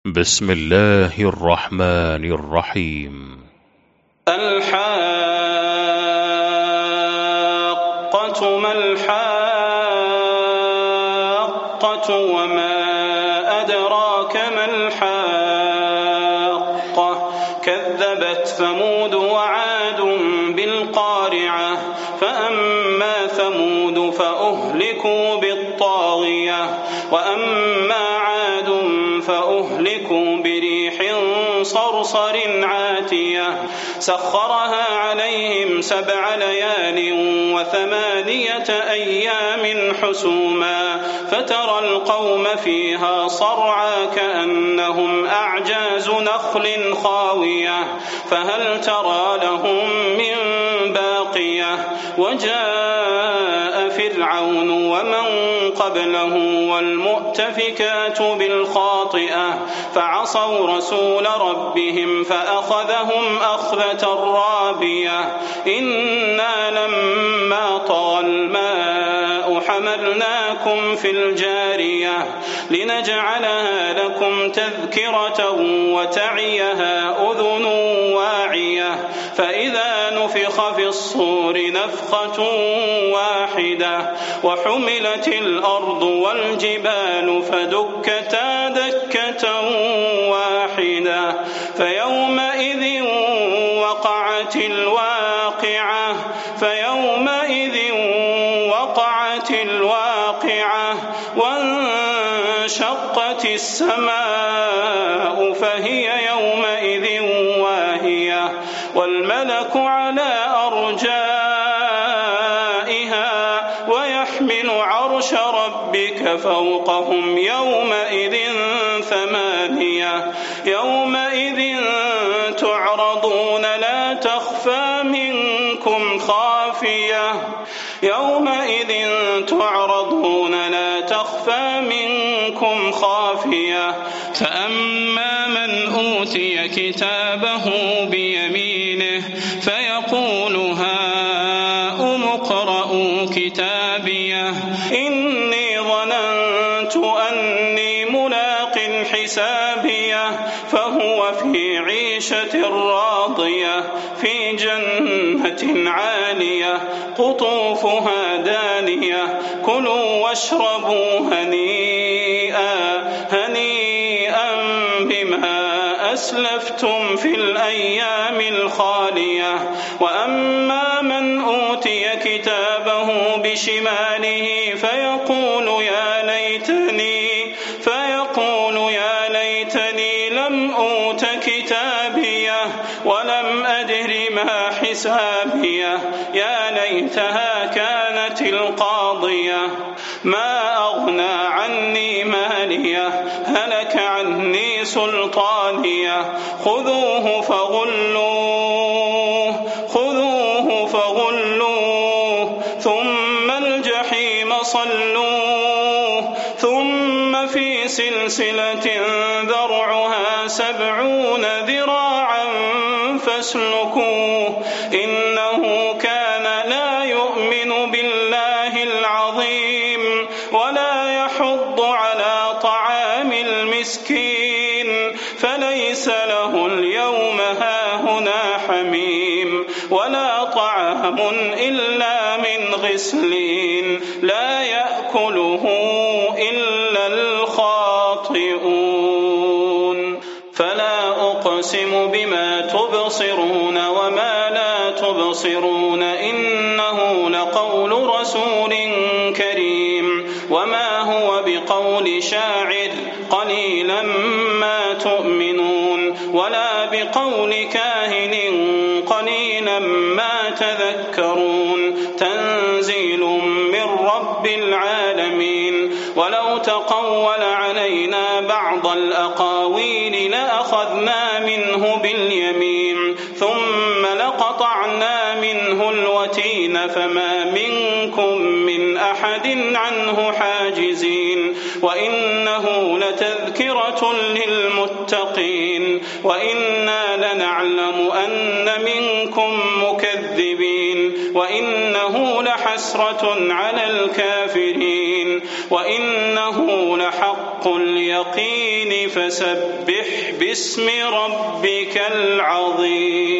بسم الله الرحمن الرحيم. الحاقة ما الحاقة وما أدراك ما الحاقة كذبت ثمود وعاد بالقارعة فأما ثمود فأهلكوا بالطاغية وأما عاد فأهلكوا بريح صرصر عاتية سخرها عليهم 7 ليال و8 أيام حسوما فترى القوم فيها صرعى كأنهم أعجاز نخل خاوية فهل ترى لهم من باقية وجاء فرعون ومن قبله والمؤتفكات بالخاطئة فعصوا رسول ربهم فأخذهم أخذة رابية إنا لما طغى الماء حملناكم في الجارية لنجعلها لكم تذكرة وتعيها أذن واعية فإذا نفخ في الصور نفخة واحدة وحملت الأرض والجبال فدكتا دكة واحدة فيومئذ وقعت الواقعة وانشقت السماء فهي يومئذ واهية والملك على أرجائها ويحمل عرش ربك فوقهم يومئذ 8 يومئذ تعرضون لا تخفى منكم خافية فأما من أوتي كتابه بيمينه فيقول هاؤم اقرءوا كتابيه إني ظننت أني ملاق حسابيه فهو في عيشة راضية في جنة عالية قطوفها دانية كلوا واشربوا هنيئا بما أسلفتم في الأيام الخالية وأما من أوتي كتابه بشماله فيقول يا ليتني لم أوت كتابيه ولم أدر ما حسابيه يا ليتها كانت القاضية ما أغنى عني ماليه هلك عني سلطانيه خذوه فغلوه ثم الجحيم صلوه ثم في سلسلة ذرعها 70 ذراعا فاسلكوه إنه كان لا يؤمن بالله العظيم ولا يحض على طعام المسكين فليس له اليوم هاهنا حميم ولا طعام إلا من غسلين لا يأكله إلا الخاطئون فلا أقسم بما تبصرون وما لا تبصرون إنه لقول رسول كريم وما هو بقول شاعر قليلا ما تؤمنون ولا بقول كاهن قليلا ما تذكرون تنزيل من رب العالمين ولو تقول علينا بعض الأقاويل لأخذنا منه باليمين ثم لقطعنا منه الوتين فما منكم من أحد عنه حاجزين وإنه لتذكرة للمتقين وإنا لنعلم أن منكم مكذبين وإنه لحسرة على الكافرين وإنه لحق حق اليقين فسبح باسم ربك العظيم.